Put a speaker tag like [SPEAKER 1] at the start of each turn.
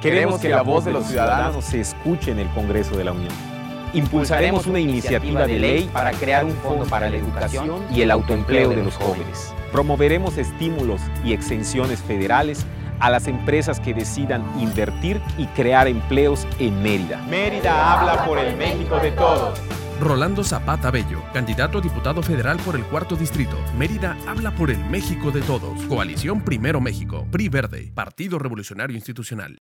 [SPEAKER 1] Queremos que la voz de los ciudadanos se escuche en el Congreso de la Unión. Impulsaremos una iniciativa de ley para crear un fondo para la educación y el autoempleo de los jóvenes. Promoveremos estímulos y exenciones federales a las empresas que decidan invertir y crear empleos en Mérida. Mérida habla por el México de todos.
[SPEAKER 2] Rolando Zapata Bello, candidato a diputado federal por el 4º Distrito. Mérida habla por el México de todos. Coalición Primero México. PRI Verde. Partido Revolucionario Institucional.